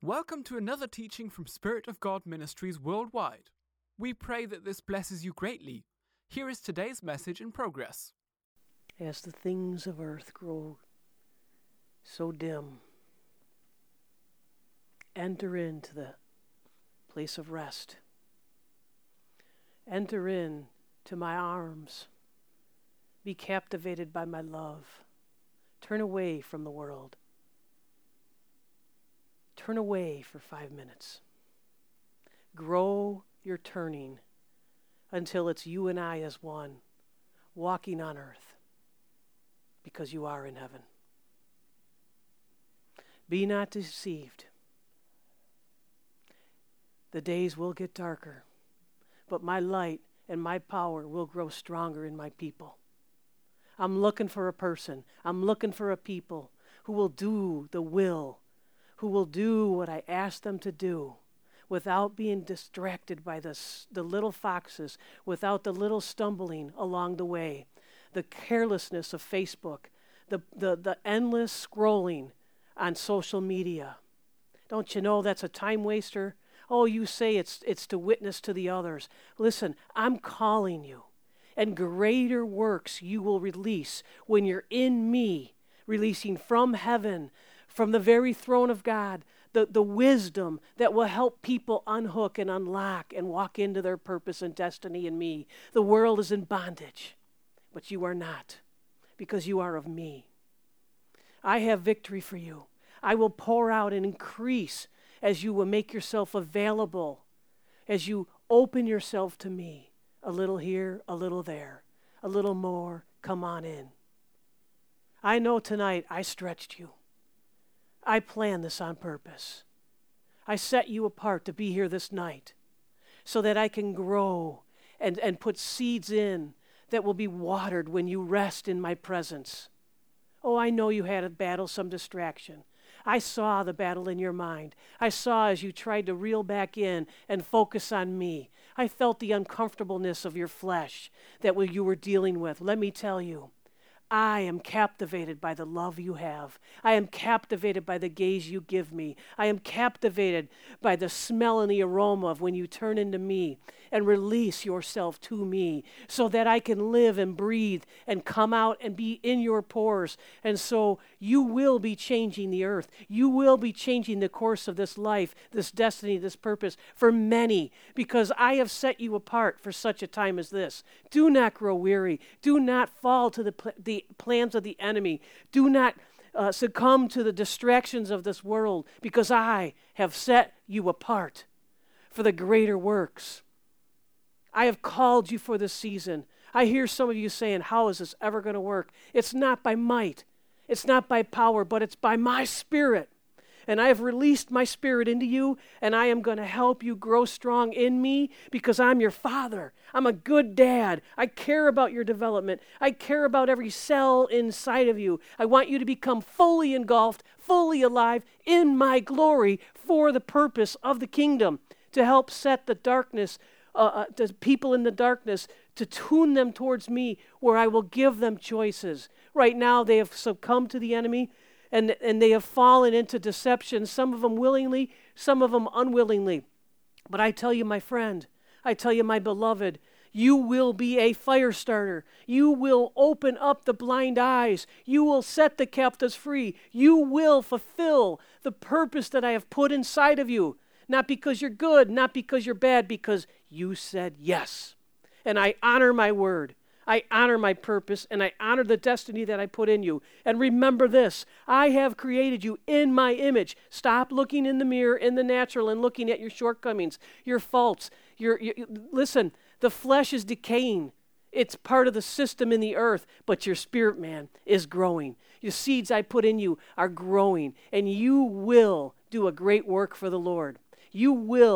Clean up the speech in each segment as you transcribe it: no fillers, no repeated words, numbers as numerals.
Welcome to another teaching from Spirit of God Ministries worldwide. We pray that this blesses you greatly. Here is today's message in progress. As the things of earth grow so dim, enter into the place of rest. Enter in to my arms. Be captivated by my love. Turn away from the world. Turn away for 5 minutes. Grow your turning until it's you and I as one, walking on earth, because you are in heaven. Be not deceived. The days will get darker, but my light and my power will grow stronger in my people. I'm looking for a person. I'm looking for a people who will do the will, who will do what I ask them to do without being distracted by the little foxes, without the little stumbling along the way, the carelessness of Facebook, the endless scrolling on social media. Don't you know that's a time waster? Oh, you say it's to witness to the others. Listen, I'm calling you, and greater works you will release when you're in me, releasing from heaven, from the very throne of God, the wisdom that will help people unhook and unlock and walk into their purpose and destiny in me. The world is in bondage, but you are not, because you are of me. I have victory for you. I will pour out and increase as you will make yourself available, as you open yourself to me. A little here, a little there, a little more, come on in. I know tonight I stretched you. I planned this on purpose. I set you apart to be here this night so that I can grow and put seeds in that will be watered when you rest in my presence. Oh, I know you had a battle, some distraction. I saw the battle in your mind. I saw as you tried to reel back in and focus on me. I felt the uncomfortableness of your flesh that you were dealing with. Let me tell you, I am captivated by the love you have. I am captivated by the gaze you give me. I am captivated by the smell and the aroma of when you turn into me and release yourself to me so that I can live and breathe and come out and be in your pores. And so you will be changing the earth. You will be changing the course of this life, this destiny, this purpose for many, because I have set you apart for such a time as this. Do not grow weary. Do not fall to the plans of the enemy. Do not succumb to the distractions of this world, because I have set you apart for the greater works. I have called you for this season. I hear some of you saying, how is this ever going to work? It's not by might. It's not by power, but it's by my Spirit. And I have released my Spirit into you, and I am going to help you grow strong in me, because I'm your Father. I'm a good dad. I care about your development. I care about every cell inside of you. I want you to become fully engulfed, fully alive in my glory for the purpose of the kingdom, to help set the darkness, to people in the darkness, to tune them towards me, where I will give them choices. Right now they have succumbed to the enemy, and they have fallen into deception, some of them willingly, some of them unwillingly. But I tell you, my friend, I tell you, my beloved, you will be a fire starter. You will open up the blind eyes. You will set the captives free. You will fulfill the purpose that I have put inside of you. Not because you're good, not because you're bad, because you said yes. And I honor my word. I honor my purpose, and I honor the destiny that I put in you. And remember this, I have created you in my image. Stop looking in the mirror, in the natural, and looking at your shortcomings, your faults. Listen, the flesh is decaying. It's part of the system in the earth, but your spirit, man, is growing. Your seeds I put in you are growing, and you will do a great work for the Lord. You will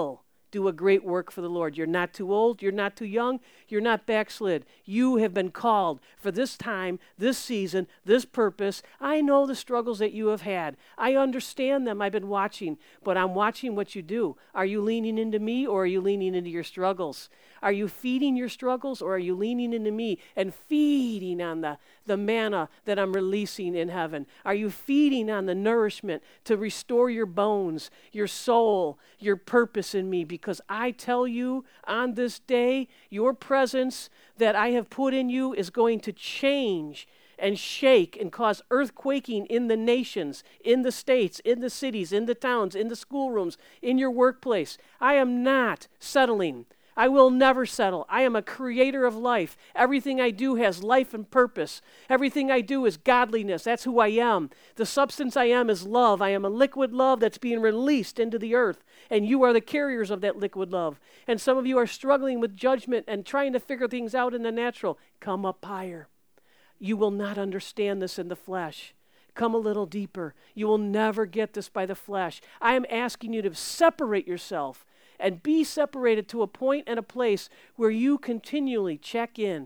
do a great work for the Lord. You're not too old. You're not too young. You're not backslid. You have been called for this time, this season, this purpose. I know the struggles that you have had. I understand them. I've been watching, but I'm watching what you do. Are you leaning into me or are you leaning into your struggles? Are you feeding your struggles or are you leaning into me and feeding on the manna that I'm releasing in heaven? Are you feeding on the nourishment to restore your bones, your soul, your purpose in me? Because I tell you on this day, your presence that I have put in you is going to change and shake and cause earthquaking in the nations, in the states, in the cities, in the towns, in the schoolrooms, in your workplace. I am not settling. I will never settle. I am a creator of life. Everything I do has life and purpose. Everything I do is godliness. That's who I am. The substance I am is love. I am a liquid love that's being released into the earth, and you are the carriers of that liquid love. And some of you are struggling with judgment and trying to figure things out in the natural. Come up higher. You will not understand this in the flesh. Come a little deeper. You will never get this by the flesh. I am asking you to separate yourself and be separated to a point and a place where you continually check in,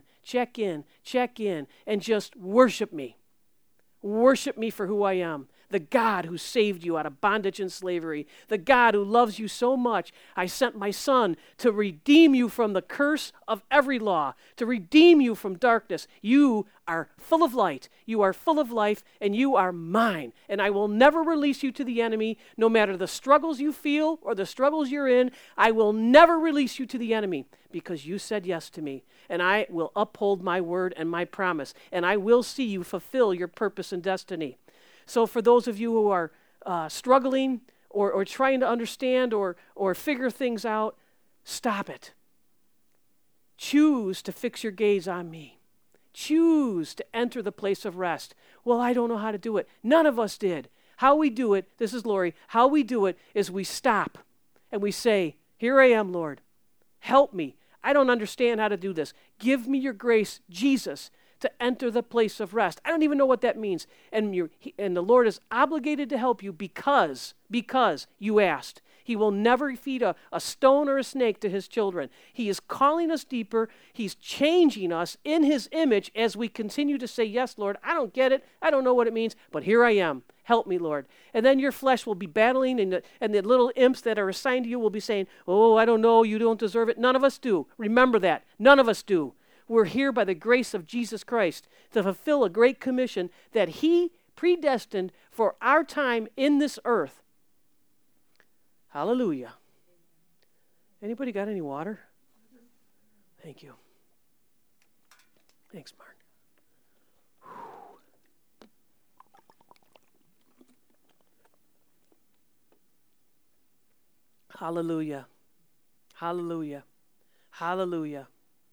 and just worship me. Worship me for who I am. The God who saved you out of bondage and slavery. The God who loves you so much. I sent my Son to redeem you from the curse of every law, to redeem you from darkness. You are full of light. You are full of life, and you are mine. And I will never release you to the enemy, no matter the struggles you feel or the struggles you're in. I will never release you to the enemy because you said yes to me. And I will uphold my word and my promise. And I will see you fulfill your purpose and destiny. So for those of you who are struggling or trying to understand or figure things out, stop it. Choose to fix your gaze on me. Choose to enter the place of rest. Well, I don't know how to do it. None of us did. How we do it, this is Lori, how we do it is we stop and we say, here I am, Lord. Help me. I don't understand how to do this. Give me your grace, Jesus, to enter the place of rest. I don't even know what that means. And the Lord is obligated to help you because you asked. He will never feed a stone or a snake to his children. He is calling us deeper. He's changing us in his image as we continue to say, yes, Lord, I don't get it. I don't know what it means, but here I am. Help me, Lord. And then your flesh will be battling, and the little imps that are assigned to you will be saying, oh, I don't know, you don't deserve it. None of us do. Remember that. None of us do. We're here by the grace of Jesus Christ to fulfill a great commission that he predestined for our time in this earth. Hallelujah. Anybody got any water? Thank you. Thanks, Mark. Hallelujah. Hallelujah. Hallelujah.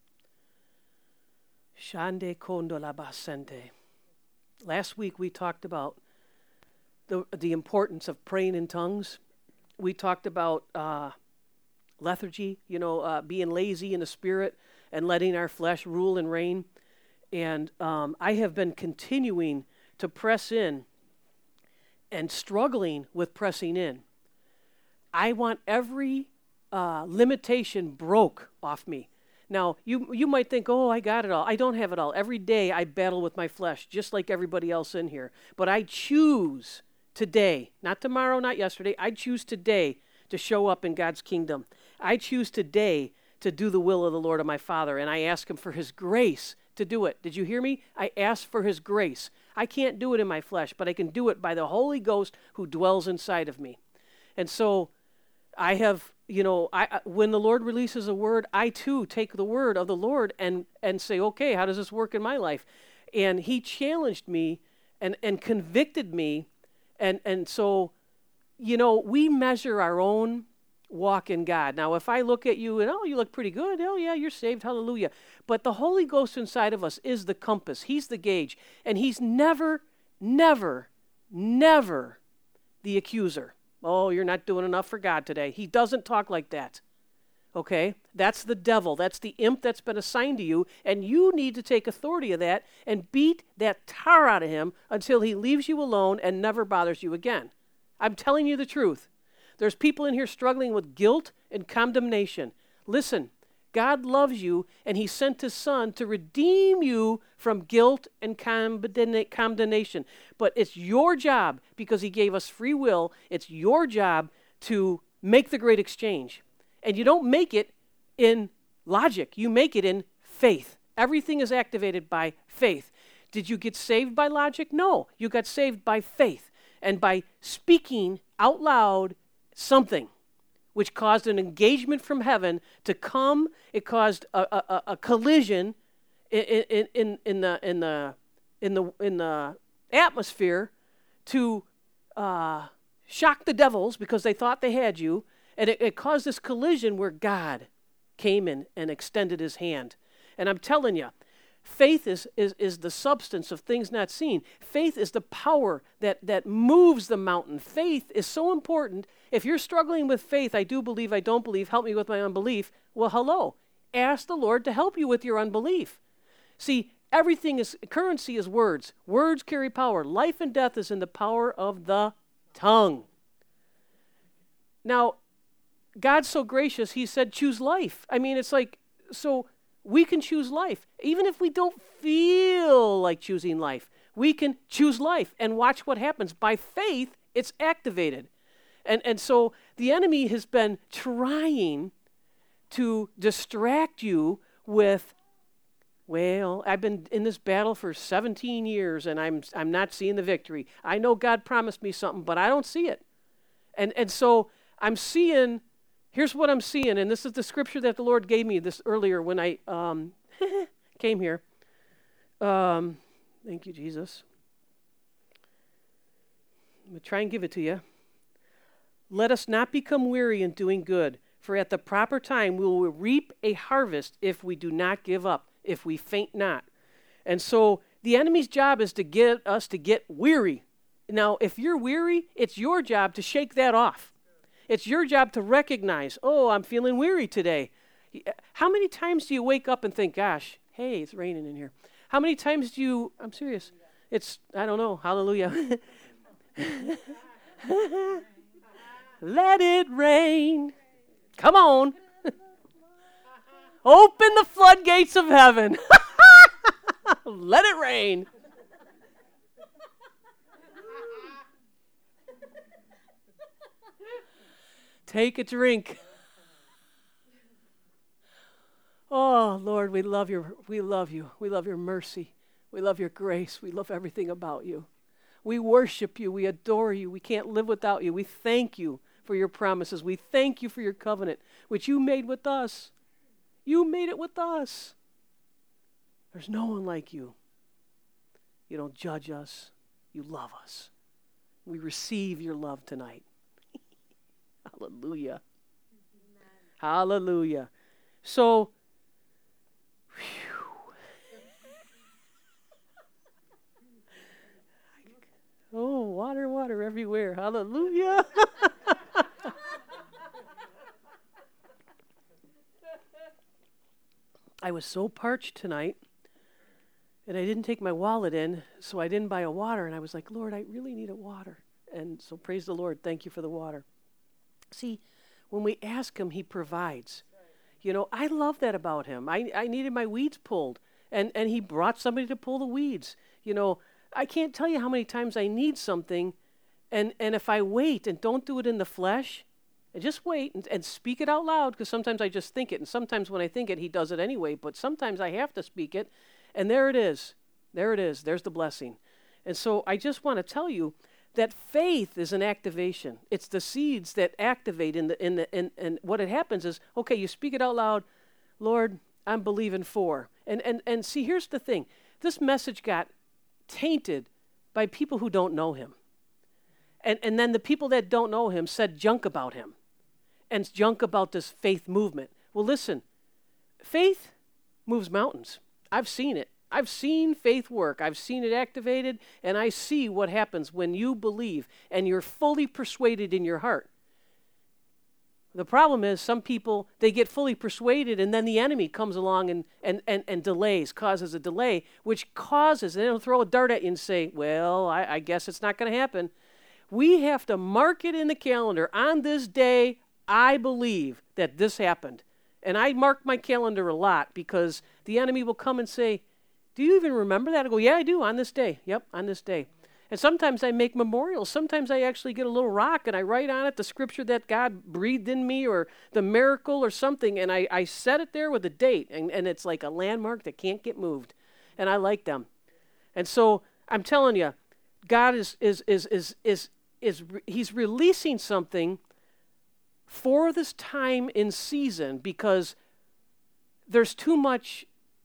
Shande kondola basente. Last week we talked about the importance of praying in tongues. We talked about lethargy, being lazy in the spirit and letting our flesh rule and reign. And I have been continuing to press in and struggling with pressing in. I want every limitation broke off me. Now, you might think, oh, I got it all. I don't have it all. Every day I battle with my flesh, just like everybody else in here. But I choose today, not tomorrow, not yesterday, I choose today to show up in God's kingdom. I choose today to do the will of the Lord of my Father, and I ask him for his grace to do it. Did you hear me? I ask for his grace. I can't do it in my flesh, but I can do it by the Holy Ghost who dwells inside of me. And so I have, when the Lord releases a word, I too take the word of the Lord and say, okay, how does this work in my life? And he challenged me and convicted me. And so, we measure our own walk in God. Now, if I look at you and, oh, you look pretty good. Oh, yeah, you're saved. Hallelujah. But the Holy Ghost inside of us is the compass. He's the gauge. And he's never, never, never the accuser. Oh, you're not doing enough for God today. He doesn't talk like that. Okay? That's the devil. That's the imp that's been assigned to you, and you need to take authority of that and beat that tar out of him until he leaves you alone and never bothers you again. I'm telling you the truth. There's people in here struggling with guilt and condemnation. Listen, God loves you, and he sent his son to redeem you from guilt and condemnation. But it's your job, because he gave us free will, it's your job to make the great exchange. And you don't make it in logic. You make it in faith. Everything is activated by faith. Did you get saved by logic? No. You got saved by faith and by speaking out loud something, which caused an engagement from heaven to come. It caused a collision in the atmosphere to shock the devils because they thought they had you, and it caused this collision where God came in and extended his hand. And I'm telling you, faith is the substance of things not seen. Faith is the power that moves the mountain. Faith is so important. If you're struggling with faith, I do believe, I don't believe, help me with my unbelief, well, hello. Ask the Lord to help you with your unbelief. See, currency is words. Words carry power. Life and death is in the power of the tongue. Now, God's so gracious, he said, choose life. I mean, it's like, so we can choose life. Even if we don't feel like choosing life, we can choose life and watch what happens. By faith, it's activated. And so the enemy has been trying to distract you with, well, I've been in this battle for 17 years and I'm not seeing the victory. I know God promised me something, but I don't see it. And so I'm seeing, here's what I'm seeing, and this is the scripture that the Lord gave me this earlier when I came here. Thank you, Jesus. I'm going to try and give it to you. Let us not become weary in doing good, for at the proper time we will reap a harvest if we do not give up, if we faint not. And so the enemy's job is to get us to get weary. Now, if you're weary, it's your job to shake that off. It's your job to recognize, oh, I'm feeling weary today. How many times do you wake up and think, gosh, hey, it's raining in here? How many times do you, I'm serious, I don't know, hallelujah. Let it rain. Come on. Open the floodgates of heaven. Let it rain. Take a drink. Oh, Lord, we love you. We love your mercy. We love your grace. We love everything about you. We worship you. We adore you. We can't live without you. We thank you for your promises. We thank you for your covenant, which you made with us. You made it with us. There's no one like you. You don't judge us. You love us. We receive your love tonight. Hallelujah. Amen. Hallelujah. So, oh, water everywhere. Hallelujah. I was so parched tonight, and I didn't take my wallet in, so I didn't buy a water, and I was like, Lord, I really need a water. And so praise the Lord. Thank you for the water. See, when we ask him, he provides. You know, I love that about him. I needed my weeds pulled, and he brought somebody to pull the weeds. You know, I can't tell you how many times I need something, and if I wait and don't do it in the flesh, and just wait and speak it out loud, because sometimes I just think it, and sometimes when I think it, he does it anyway, but sometimes I have to speak it, and there it is. There it is. There's the blessing. And so I just want to tell you that faith is an activation. It's the seeds that activate and what it happens is, okay, you speak it out loud, Lord, I'm believing for. And see, here's the thing. This message got tainted by people who don't know him. And then the people that don't know him said junk about him and junk about this faith movement. Well, listen, faith moves mountains. I've seen it. I've seen faith work. I've seen it activated, and I see what happens when you believe and you're fully persuaded in your heart. The problem is some people, they get fully persuaded, and then the enemy comes along and delays, causes a delay, which causes, and they'll throw a dart at you and say, well, I guess it's not going to happen. We have to mark it in the calendar. On this day, I believe that this happened. And I mark my calendar a lot because the enemy will come and say, do you even remember that? I go, yeah, I do, on this day. Yep, on this day. And sometimes I make memorials. Sometimes I actually get a little rock and I write on it the scripture that God breathed in me or the miracle or something, and I set it there with a date, and it's like a landmark that can't get moved. And I like them. And so I'm telling you, God he's releasing something for this time in season because there's too much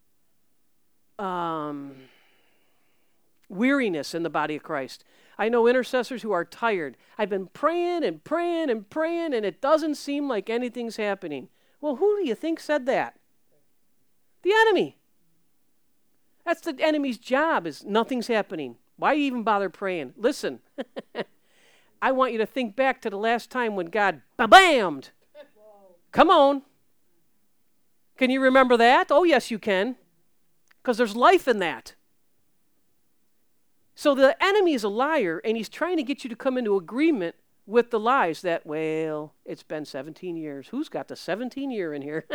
weariness in the body of Christ. I know intercessors who are tired. I've been praying and praying and praying, and it doesn't seem like anything's happening. Well, who do you think said that? The enemy. That's the enemy's job, is nothing's happening. Why even bother praying? Listen, I want you to think back to the last time when God bammed. Come on. Can you remember that? Oh, yes, you can. Because there's life in that. So the enemy is a liar, and he's trying to get you to come into agreement with the lies that, well, it's been 17 years. Who's got the 17 year in here?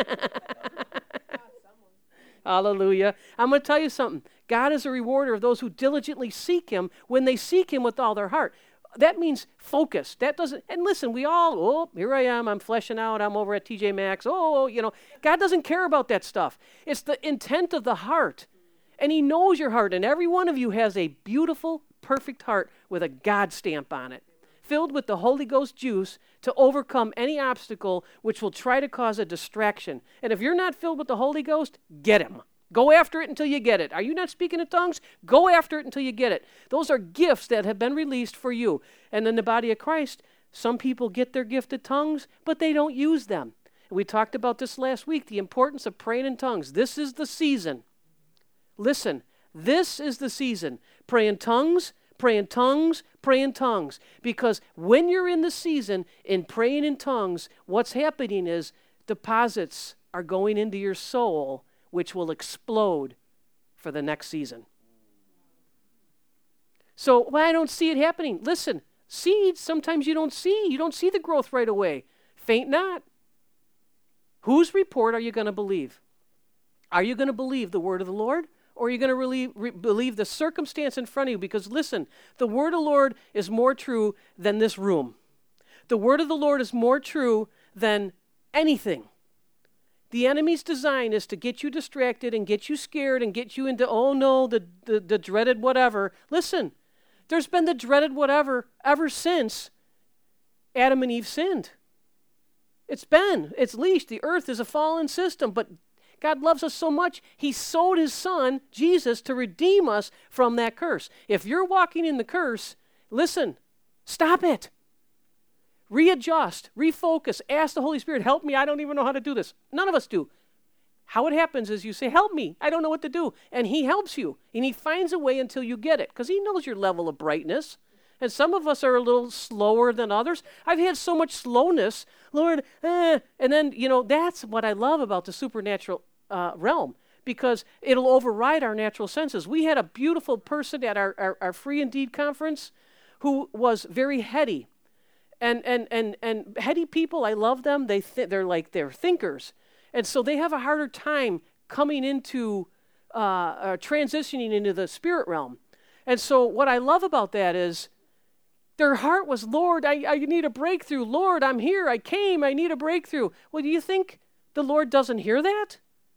Hallelujah. I'm going to tell you something. God is a rewarder of those who diligently seek him when they seek him with all their heart. That means focus. That doesn't, and listen, we all, here I am, I'm fleshing out, I'm over at TJ Maxx, God doesn't care about that stuff. It's the intent of the heart. And he knows your heart, and every one of you has a beautiful, perfect heart with a God stamp on it, filled with the Holy Ghost juice to overcome any obstacle which will try to cause a distraction. And if you're not filled with the Holy Ghost, get him. Go after it until you get it. Are you not speaking in tongues? Go after it until you get it. Those are gifts that have been released for you. And in the body of Christ, some people get their gift of tongues, but they don't use them. We talked about this last week, the importance of praying in tongues. This is the season. Listen, this is the season. Pray in tongues, pray in tongues, pray in tongues. Because when you're in the season in praying in tongues, what's happening is deposits are going into your soul, which will explode for the next season. So, I don't see it happening. Listen, seeds, sometimes you don't see. You don't see the growth right away. Faint not. Whose report are you going to believe? Are you going to believe the word of the Lord? Or are you going to believe the circumstance in front of you? Because listen, the word of the Lord is more true than this room. The word of the Lord is more true than anything. The enemy's design is to get you distracted and get you scared and get you into, oh no, the dreaded whatever. Listen, there's been the dreaded whatever ever since Adam and Eve sinned. It's leashed. The earth is a fallen system, but God loves us so much, he sowed his son, Jesus, to redeem us from that curse. If you're walking in the curse, listen, stop it. Readjust, refocus, ask the Holy Spirit, help me, I don't even know how to do this. None of us do. How it happens is you say, help me, I don't know what to do. And he helps you, and he finds a way until you get it, because he knows your level of brightness. And some of us are a little slower than others. I've had so much slowness, Lord, and then, that's what I love about the supernatural realm, because it'll override our natural senses. We had a beautiful person at our Free Indeed conference who was very heady. And heady people, I love them. They're thinkers. And so they have a harder time coming into, transitioning into the spirit realm. And so what I love about that is their heart was, Lord, I need a breakthrough. Lord, I'm here. I came. I need a breakthrough. Well, do you think the Lord doesn't hear that?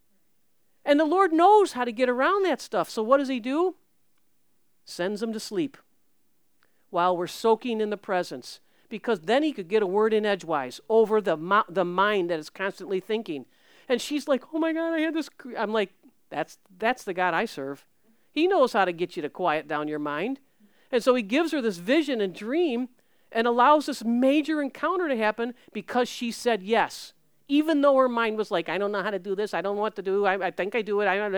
And the Lord knows how to get around that stuff. So what does he do? Sends them to sleep while we're soaking in the presence. Because then he could get a word in edgewise over the mind that is constantly thinking. And she's like, oh my God, I had this. I'm like, that's the God I serve. He knows how to get you to quiet down your mind. And so he gives her this vision and dream and allows this major encounter to happen because she said yes. Even though her mind was like, I don't know how to do this. I don't know what to do. I think I do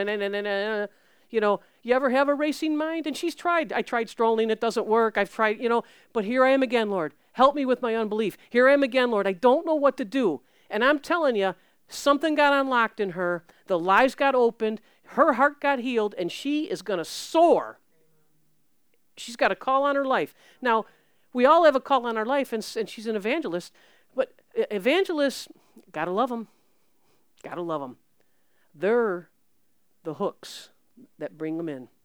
it. You ever have a racing mind? And she's tried. I tried strolling. It doesn't work. I've tried, but here I am again, Lord. Help me with my unbelief. Here I am again, Lord. I don't know what to do. And I'm telling you, something got unlocked in her. The lives got opened. Her heart got healed, and she is going to soar. She's got a call on her life. Now, We all have a call on our life, and she's an evangelist. But evangelists, gotta love them. Gotta love them. They're the hooks that bring them in.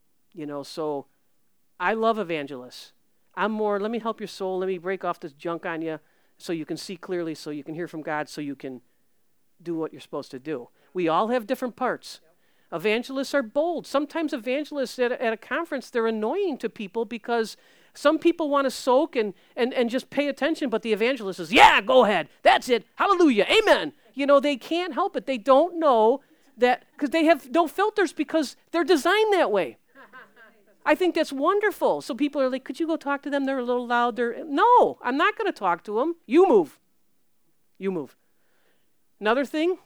So I love evangelists. I'm more, let me help your soul. Let me break off this junk on you so you can see clearly, so you can hear from God, so you can do what you're supposed to do. We all have different parts. Evangelists are bold. Sometimes evangelists at a conference, they're annoying to people because some people want to soak and just pay attention, but the evangelist says, yeah, go ahead. That's it. Hallelujah. Amen. They can't help it. They don't know that because they have no filters because they're designed that way. I think that's wonderful. So people are like, could you go talk to them? They're a little loud. No, I'm not going to talk to them. You move. You move. Another thing,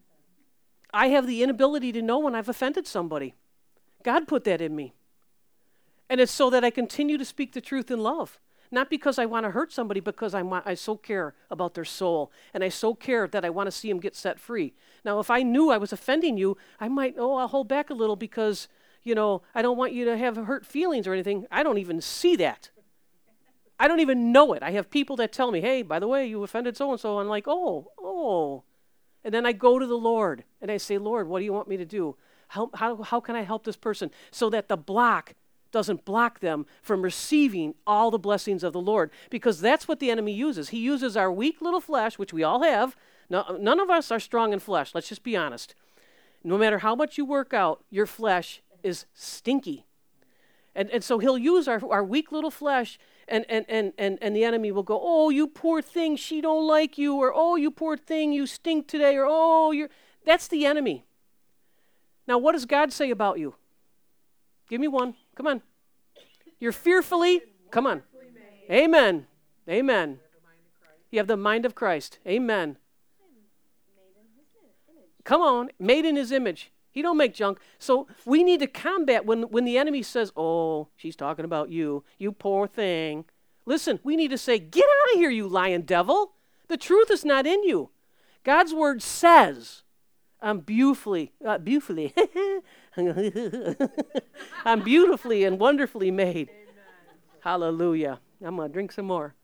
I have the inability to know when I've offended somebody. God put that in me. And it's so that I continue to speak the truth in love. Not because I want to hurt somebody, because I so care about their soul. And I so care that I want to see them get set free. Now, if I knew I was offending you, I might, I'll hold back a little because, I don't want you to have hurt feelings or anything. I don't even see that. I don't even know it. I have people that tell me, hey, by the way, you offended so-and-so. I'm like, oh. And then I go to the Lord and I say, Lord, what do you want me to do? How can I help this person so that the block doesn't block them from receiving all the blessings of the Lord? Because that's what the enemy uses. He uses our weak little flesh, which we all have. No, none of us are strong in flesh. Let's just be honest. No matter how much you work out, your flesh is stinky. And so he'll use our weak little flesh, and the enemy will go, oh, you poor thing, she don't like you, or oh, you poor thing, you stink today, or oh, that's the enemy. Now, what does God say about you? Give me one. Come on. You're fearfully, come on. Amen. Amen. You have the mind of Christ. Amen. Come on, made in his image. He don't make junk. So we need to combat when the enemy says, oh, she's talking about you, you poor thing. Listen, we need to say, get out of here, you lying devil. The truth is not in you. God's word says, I'm beautifully, I'm beautifully and wonderfully made. Amen. Hallelujah. I'm going to drink some more.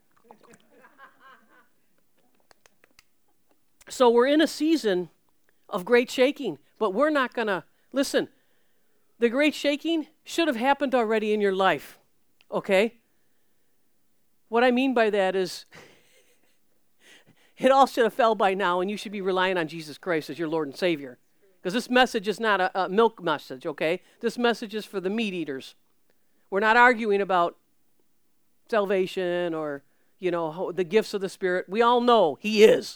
So we're in a season of great shaking, but we're not going to, listen, the great shaking should have happened already in your life, okay? What I mean by that is it all should have fell by now, and you should be relying on Jesus Christ as your Lord and Savior. Because this message is not a milk message, okay? This message is for the meat eaters. We're not arguing about salvation or, the gifts of the Spirit. We all know He is.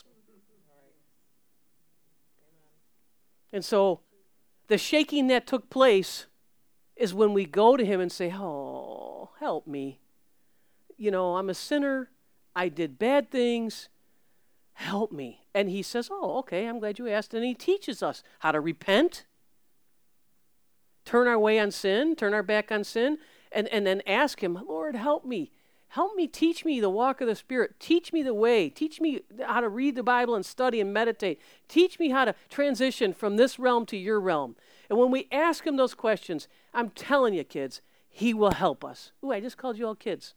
And so the shaking that took place is when we go to Him and say, oh, help me. I'm a sinner. I did bad things. Help me. And He says, oh, okay, I'm glad you asked. And He teaches us how to repent, turn our way on sin, turn our back on sin, and then ask Him, Lord, help me. Help me, teach me the walk of the Spirit. Teach me the way. Teach me how to read the Bible and study and meditate. Teach me how to transition from this realm to your realm. And when we ask Him those questions, I'm telling you, kids, He will help us. Ooh, I just called you all kids.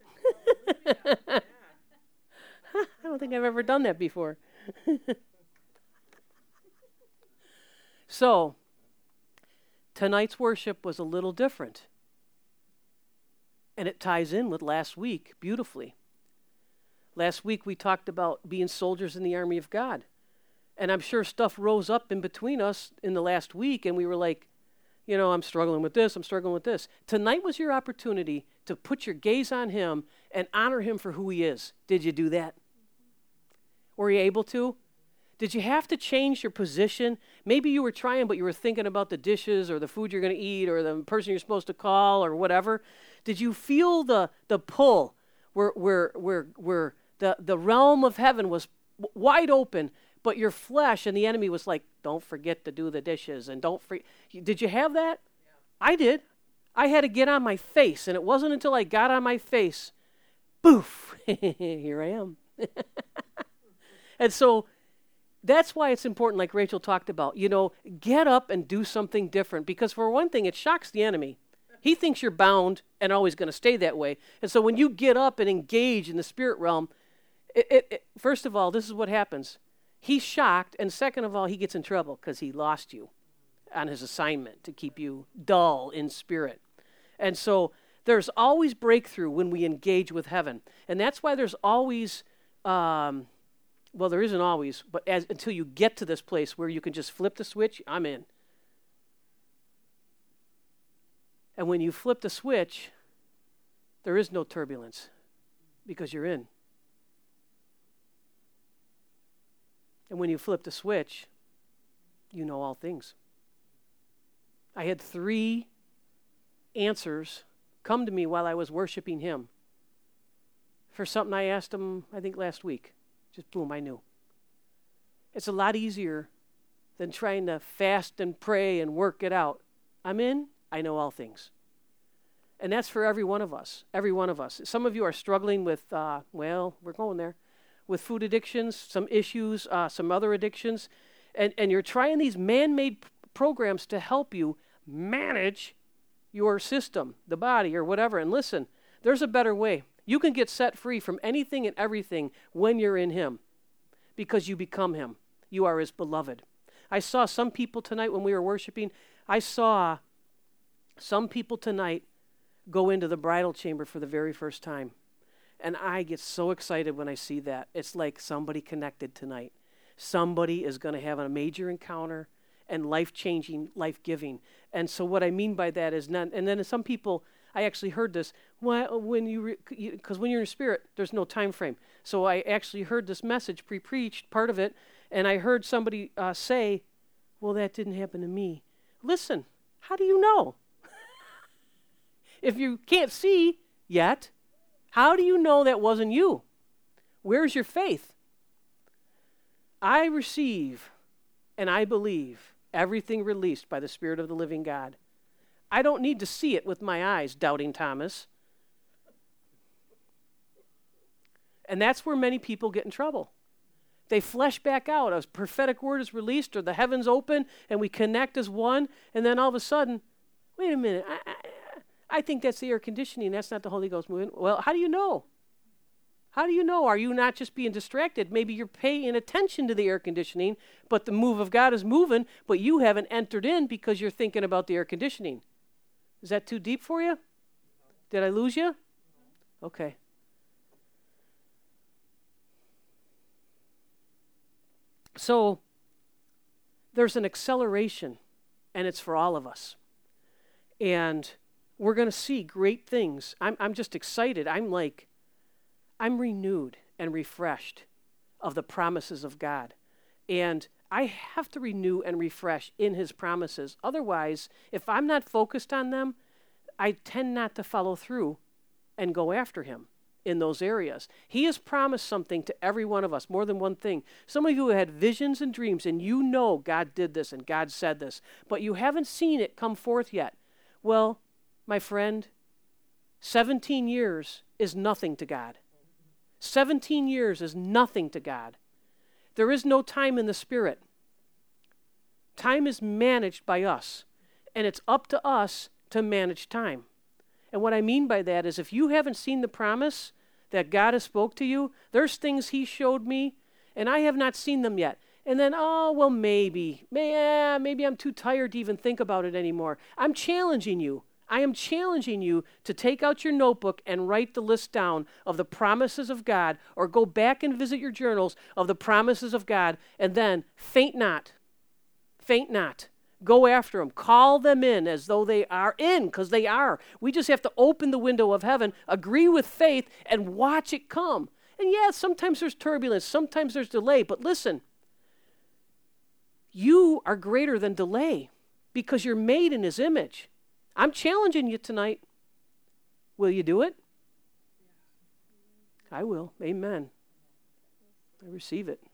I don't think I've ever done that before. So, tonight's worship was a little different. And it ties in with last week beautifully. Last week we talked about being soldiers in the army of God. And I'm sure stuff rose up in between us in the last week, and we were like, I'm struggling with this, I'm struggling with this. Tonight was your opportunity to put your gaze on Him and honor Him for who He is. Did you do that? Were you able to? Did you have to change your position? Maybe you were trying, but you were thinking about the dishes or the food you're going to eat or the person you're supposed to call or whatever. Did you feel the pull where the realm of heaven was wide open, but your flesh and the enemy was like, don't forget to do the dishes and don't forget. Did you have that? Yeah. I did. I had to get on my face, and it wasn't until I got on my face, boof, here I am. And so that's why it's important, like Rachel talked about, get up and do something different. Because for one thing, it shocks the enemy. He thinks you're bound and always going to stay that way. And so when you get up and engage in the spirit realm, first of all, this is what happens. He's shocked, and second of all, he gets in trouble because he lost you on his assignment to keep you dull in spirit. And so there's always breakthrough when we engage with heaven. And that's why there's always, well, there isn't always, but until you get to this place where you can just flip the switch, I'm in. And when you flip the switch, there is no turbulence because you're in. And when you flip the switch, you know all things. I had 3 answers come to me while I was worshiping him for something I asked him, I think, last week. Just boom, I knew. It's a lot easier than trying to fast and pray and work it out. I'm in, I know all things. And that's for every one of us, every one of us. Some of you are struggling with, well, we're going there, with food addictions, some issues, some other addictions, and you're trying these man-made programs to help you manage your system, the body or whatever. And listen, there's a better way. You can get set free from anything and everything when you're in him because you become him. You are his beloved. I saw some people tonight when we were worshiping, I saw some people tonight go into the bridal chamber for the very first time. And I get so excited when I see that. It's like somebody connected tonight. Somebody is going to have a major encounter and life-changing, life-giving. And so what I mean by that is not, and then some people, I actually heard this, because when you're in spirit, there's no time frame. So I actually heard this message pre-preached, part of it, and I heard somebody say, well, that didn't happen to me. Listen, how do you know? If you can't see yet, how do you know that wasn't you? Where's your faith? I receive and I believe everything released by the Spirit of the living God. I don't need to see it with my eyes, doubting Thomas. And that's where many people get in trouble. They flesh back out. A prophetic word is released or the heavens open and we connect as one. And then all of a sudden, wait a minute, I think that's the air conditioning. That's not the Holy Ghost moving. Well, how do you know? How do you know? Are you not just being distracted? Maybe you're paying attention to the air conditioning, but the move of God is moving, but you haven't entered in because you're thinking about the air conditioning. Is that too deep for you? Did I lose you? Okay. So there's an acceleration, and it's for all of us. And we're going to see great things. I'm just excited. I'm renewed and refreshed of the promises of God. And I have to renew and refresh in his promises. Otherwise, if I'm not focused on them, I tend not to follow through and go after him in those areas. He has promised something to every one of us, more than one thing. Some of you had visions and dreams, and you know God did this and God said this, but you haven't seen it come forth yet. Well, my friend, 17 years is nothing to God. 17 years is nothing to God. There is no time in the Spirit. Time is managed by us, and it's up to us to manage time. And what I mean by that is if you haven't seen the promise that God has spoke to you, there's things he showed me, and I have not seen them yet. And then, maybe I'm too tired to even think about it anymore. I'm challenging you. I am challenging you to take out your notebook and write the list down of the promises of God, or go back and visit your journals of the promises of God, and then faint not. Faint not. Go after them. Call them in as though they are in, because they are. We just have to open the window of heaven, agree with faith, and watch it come. And yeah, sometimes there's turbulence, sometimes there's delay, but listen, you are greater than delay because you're made in his image. I'm challenging you tonight. Will you do it? I will. Amen. I receive it.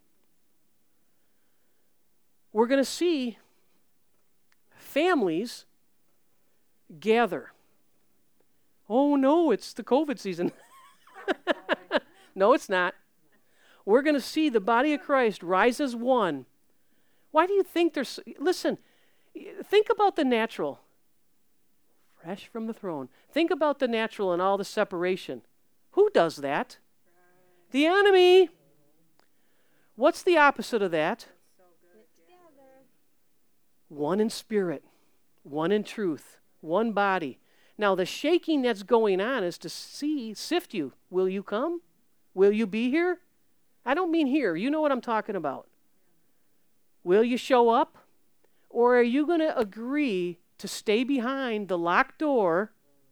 We're going to see families gather. Oh, no, it's the COVID season. No, it's not. We're going to see the body of Christ rise as one. Why do you think there's... Listen, think about the natural. fresh from the throne. Think about the natural and all the separation. Who does that? The enemy. What's the opposite of that? One in spirit, one in truth, one body. Now the shaking that's going on is to sift you. Will you come? Will you be here? I don't mean here. You know what I'm talking about. Will you show up? Or are you going to agree to stay behind the locked door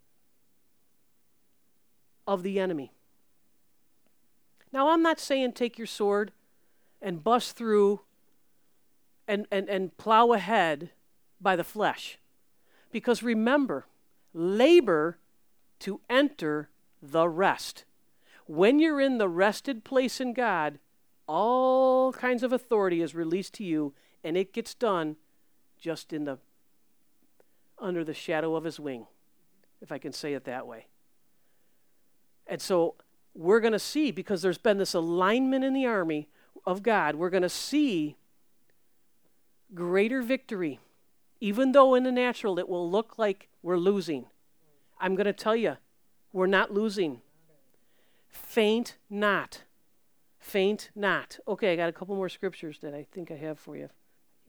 of the enemy? Now, I'm not saying take your sword and bust through and plow ahead by the flesh. Because remember, labor to enter the rest. When you're in the rested place in God, all kinds of authority is released to you, and it gets done just under the shadow of his wing, if I can say it that way. And so we're going to see, because there's been this alignment in the army of God, we're going to see greater victory. Even though in the natural it will look like we're losing, I'm going to tell you, we're not losing. Faint not. Faint not. Okay, I got a couple more scriptures that I think I have for you.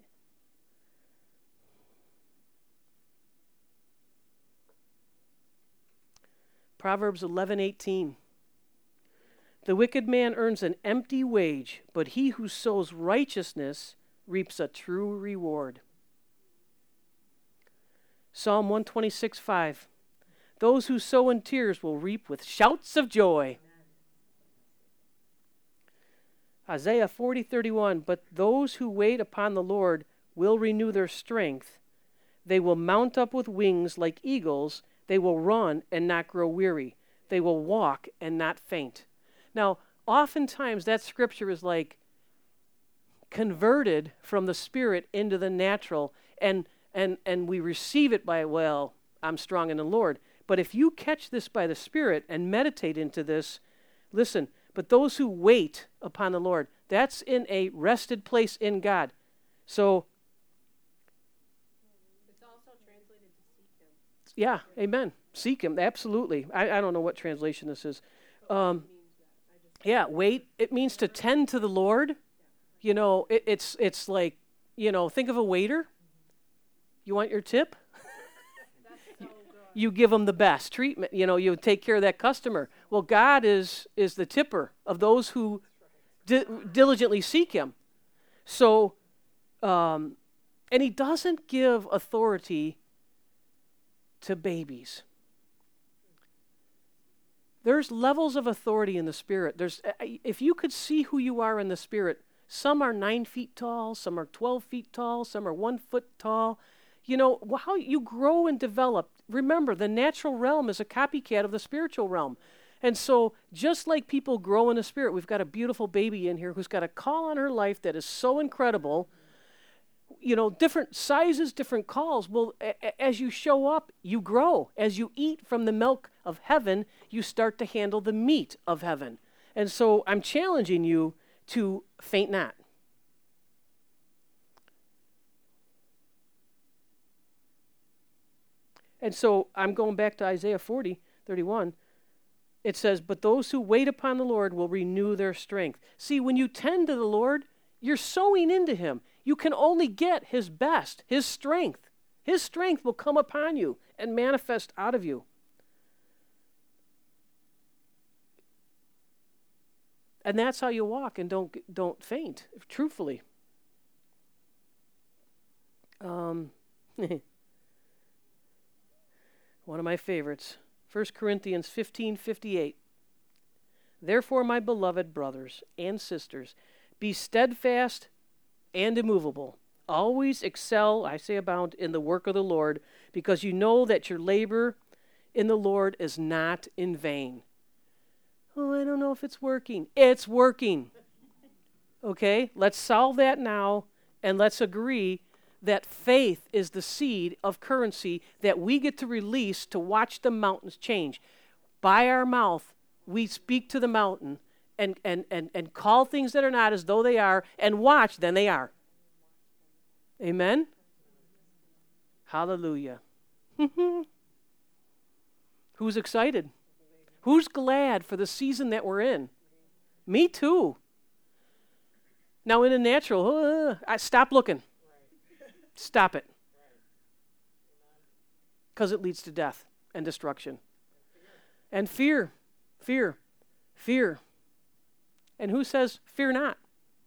Proverbs 11:18. The wicked man earns an empty wage, but he who sows righteousness reaps a true reward. Psalm 126:5. Those who sow in tears will reap with shouts of joy. Isaiah 40:31. But those who wait upon the Lord will renew their strength. They will mount up with wings like eagles. They will run and not grow weary. They will walk and not faint. Now, oftentimes that scripture is like converted from the spirit into the natural, and we receive it by, well, I'm strong in the Lord. But if you catch this by the Spirit and meditate into this, listen, but those who wait upon the Lord, that's in a rested place in God. So, it's also translated to seek him. Yeah, amen. Seek him, absolutely. I don't know what translation this is. Yeah, wait, it means to tend to the Lord. You know, it's like, you know, think of a waiter. You want your tip? You give them the best treatment. You know, you take care of that customer. Well, God is the tipper of those who diligently seek him. So, and he doesn't give authority to babies. There's levels of authority in the Spirit. If you could see who you are in the Spirit, some are 9 feet tall, some are 12 feet tall, some are 1 foot tall. You know, how you grow and develop. Remember, the natural realm is a copycat of the spiritual realm. And so, just like people grow in the Spirit, we've got a beautiful baby in here who's got a call on her life that is so incredible. You know, different sizes, different calls. Well, as you show up, you grow. As you eat from the milk of heaven, you start to handle the meat of heaven. And so, I'm challenging you to faint not. And so I'm going back to Isaiah 40:31. It says, but those who wait upon the Lord will renew their strength. See, when you tend to the Lord, you're sowing into him. You can only get his best, his strength. His strength will come upon you and manifest out of you. And that's how you walk and don't faint, truthfully. One of my favorites, 1 Corinthians 15:58. Therefore, my beloved brothers and sisters, be steadfast and immovable. Always excel, I say abound, in the work of the Lord, because you know that your labor in the Lord is not in vain. Oh, I don't know if it's working. It's working. Okay, let's solve that now, and let's agree that faith is the seed of currency that we get to release to watch the mountains change. By our mouth, we speak to the mountain and call things that are not as though they are, and watch, then they are. Amen? Hallelujah. Who's excited? Who's glad for the season that we're in? Me too. Now in the natural, stop looking. Stop it. Because it leads to death and destruction. And fear. And who says, fear not?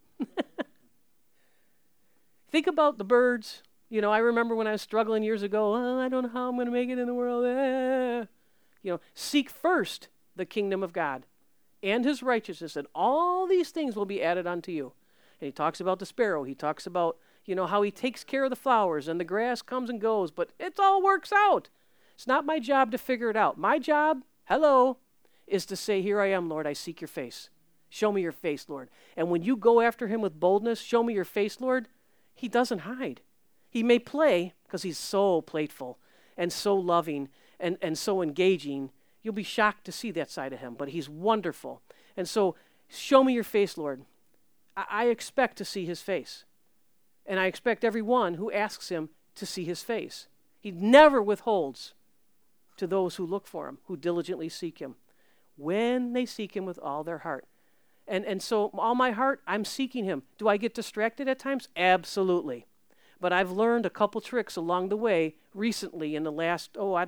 Think about the birds. You know, I remember when I was struggling years ago, I don't know how I'm going to make it in the world. Seek first the kingdom of God and his righteousness, and all these things will be added unto you. And he talks about the sparrow. He talks about, how he takes care of the flowers and the grass comes and goes, but it all works out. It's not my job to figure it out. My job, is to say, here I am, Lord, I seek your face. Show me your face, Lord. And when you go after him with boldness, show me your face, Lord, he doesn't hide. He may play because he's so playful and so loving and so engaging. You'll be shocked to see that side of him, but he's wonderful. And so show me your face, Lord. I expect to see his face. And I expect everyone who asks him to see his face. He never withholds to those who look for him, who diligently seek him, when they seek him with all their heart. And so all my heart, I'm seeking him. Do I get distracted at times? Absolutely. But I've learned a couple tricks along the way recently in the last, I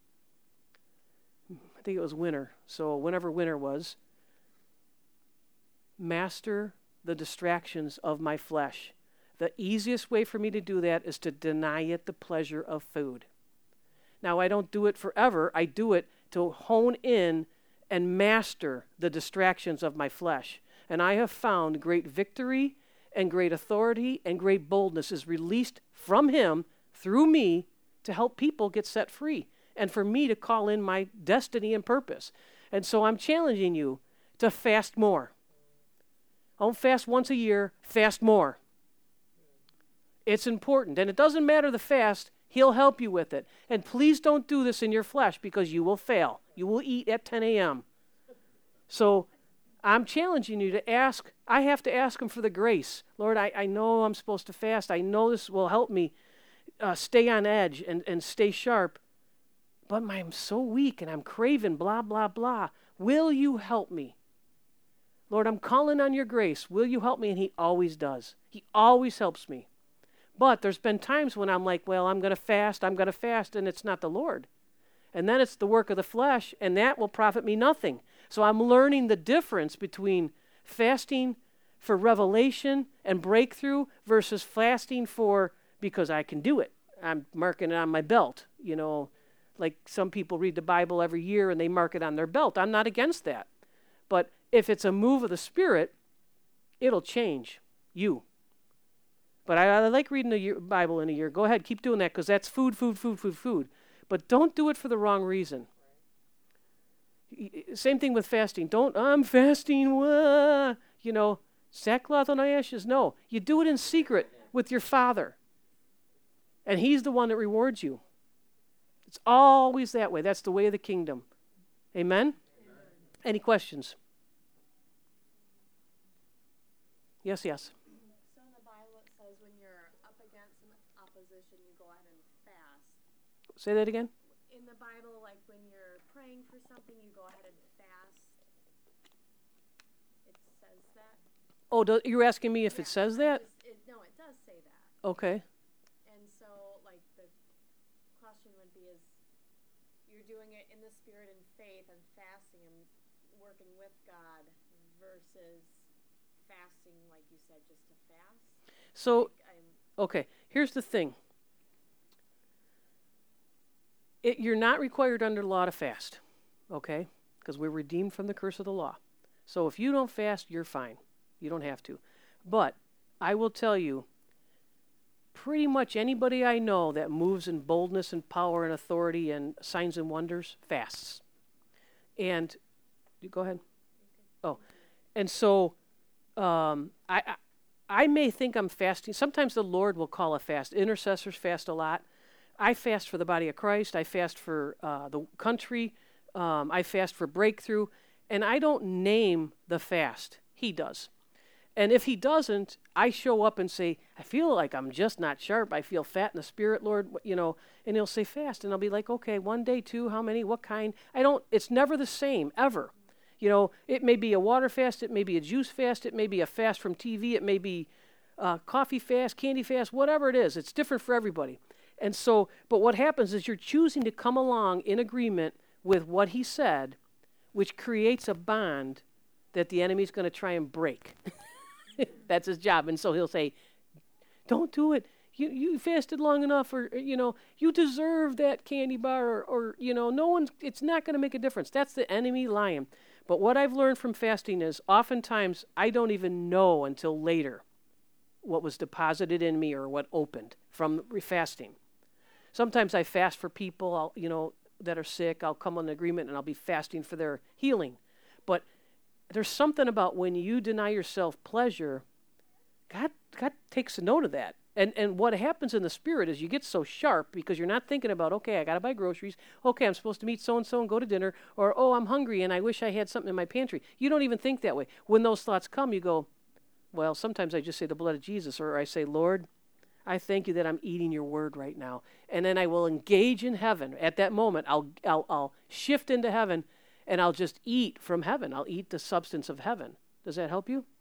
think it was winter. So whenever winter was, master the distractions of my flesh. The easiest way for me to do that is to deny it the pleasure of food. Now, I don't do it forever. I do it to hone in and master the distractions of my flesh. And I have found great victory and great authority and great boldness is released from him through me to help people get set free and for me to call in my destiny and purpose. And so I'm challenging you to fast more. Don't fast once a year, fast more. It's important. And it doesn't matter the fast, he'll help you with it. And please don't do this in your flesh because you will fail. You will eat at 10 a.m. So I'm challenging you to ask. I have to ask him for the grace. Lord, I know I'm supposed to fast. I know this will help me stay on edge and stay sharp. But I'm so weak and I'm craving blah, blah, blah. Will you help me? Lord, I'm calling on your grace. Will you help me? And he always does. He always helps me. But there's been times when I'm like, well, I'm going to fast, and it's not the Lord. And then it's the work of the flesh, and that will profit me nothing. So I'm learning the difference between fasting for revelation and breakthrough versus fasting because I can do it. I'm marking it on my belt, like some people read the Bible every year and they mark it on their belt. I'm not against that. But if it's a move of the Spirit, it'll change you. But I like reading the Bible in a year. Go ahead, keep doing that because that's food. But don't do it for the wrong reason. Same thing with fasting. I'm fasting, sackcloth on ashes. No, you do it in secret with your Father. And he's the one that rewards you. It's always that way. That's the way of the kingdom. Amen? Any questions? Yes. So in the Bible it says when you're up against some opposition, you go ahead and fast. Say that again? In the Bible, like when you're praying for something, you go ahead and fast. It says that. Oh, you're asking me if it says that? No, it does say that. Okay. And so, like, the question would be is, you're doing it in the spirit and faith and fasting and working with God versus fasting, like you said, just to fast? So, okay, here's the thing. You're not required under law to fast, okay? Because we're redeemed from the curse of the law. So if you don't fast, you're fine. You don't have to. But I will tell you, pretty much anybody I know that moves in boldness and power and authority and signs and wonders fasts. And, go ahead. Oh, and so I may think I'm fasting. Sometimes the Lord will call a fast. Intercessors fast a lot. I fast for the body of Christ. I fast for the country. I fast for breakthrough. And I don't name the fast. He does. And if he doesn't, I show up and say, I feel like I'm just not sharp. I feel fat in the spirit, Lord, and he'll say fast. And I'll be like, okay, 1 day, 2, how many, what kind? It's never the same, ever. It may be a water fast, it may be a juice fast, it may be a fast from TV, it may be coffee fast, candy fast, whatever it is. It's different for everybody. And so, but what happens is you're choosing to come along in agreement with what he said, which creates a bond that the enemy's going to try and break. That's his job. And so he'll say, don't do it. You fasted long enough, or, you deserve that candy bar, or it's not going to make a difference. That's the enemy lying. But what I've learned from fasting is oftentimes I don't even know until later what was deposited in me or what opened from fasting. Sometimes I fast for people, that are sick. I'll come on agreement and I'll be fasting for their healing. But there's something about when you deny yourself pleasure, God takes a note of that. And what happens in the spirit is you get so sharp because you're not thinking about, okay, I got to buy groceries. Okay, I'm supposed to meet so-and-so and go to dinner. Or, oh, I'm hungry and I wish I had something in my pantry. You don't even think that way. When those thoughts come, you go, well, sometimes I just say the blood of Jesus, or I say, Lord, I thank you that I'm eating your word right now. And then I will engage in heaven. At that moment, I'll shift into heaven, and I'll just eat from heaven. I'll eat the substance of heaven. Does that help you?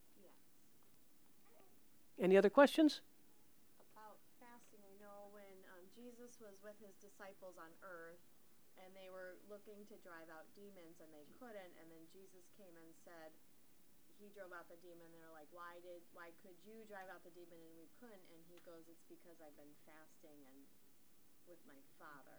Any other questions? About fasting, we know when Jesus was with his disciples on earth, and they were looking to drive out demons, and they couldn't, and then Jesus came and said, he drove out the demon. They're like, why could you drive out the demon and we couldn't? And he goes, it's because I've been fasting and with my Father.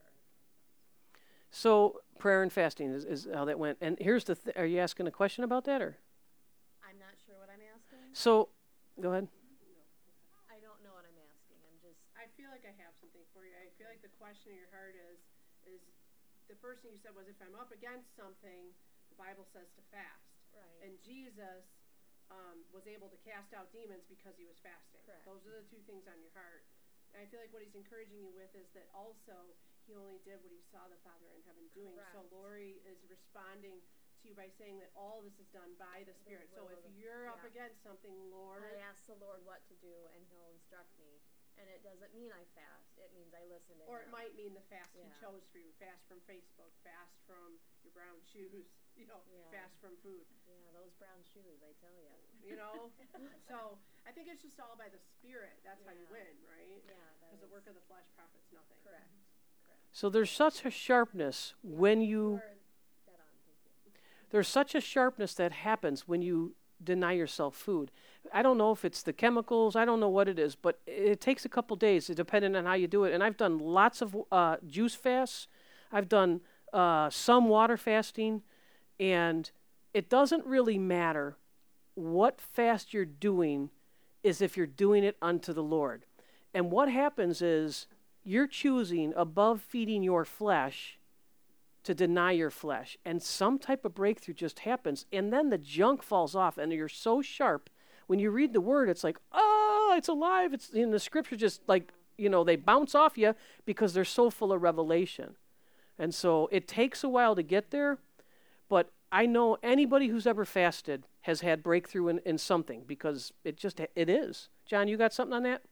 So prayer and fasting is how that went. And here's are you asking a question about that, or? I'm not sure what I'm asking. So, go ahead. I don't know what I'm asking. I feel like I have something for you. I feel like the question in your heart is the first thing you said was, if I'm up against something, the Bible says to fast. Right. And Jesus was able to cast out demons because he was fasting. Correct. Those are the two things on your heart. And I feel like what he's encouraging you with is that also he only did what he saw the Father in heaven doing. Correct. So Lori is responding to you by saying that all this is done by the Spirit. So if you're up against something, Lord, I ask the Lord what to do, and he'll instruct me. And it doesn't mean I fast. It means I listen to him. Or it might mean the fast he Yeah. chose for you. Fast from Facebook, fast from your brown shoes, fast from food. Yeah, those brown shoes, I tell you. So I think it's just all by the Spirit. That's how you Yeah. win, right? Yeah, Because the work of the flesh profits nothing. Correct. So there's such a sharpness when you... You're dead on, thank you. There's such a sharpness that happens when you deny yourself food. I don't know if it's the chemicals, I don't know what it is, but it takes a couple days, depending on how you do it. And I've done lots of juice fasts. I've done some water fasting, and it doesn't really matter what fast you're doing, is if you're doing it unto the Lord. And what happens is you're choosing, above feeding your flesh, to deny your flesh. And some type of breakthrough just happens. And then the junk falls off, and you're so sharp. When you read the word, it's like, oh, it's alive. It's in the scripture, just like, they bounce off you because they're so full of revelation. And so it takes a while to get there. But I know anybody who's ever fasted has had breakthrough in something, because it is. John, you got something on that?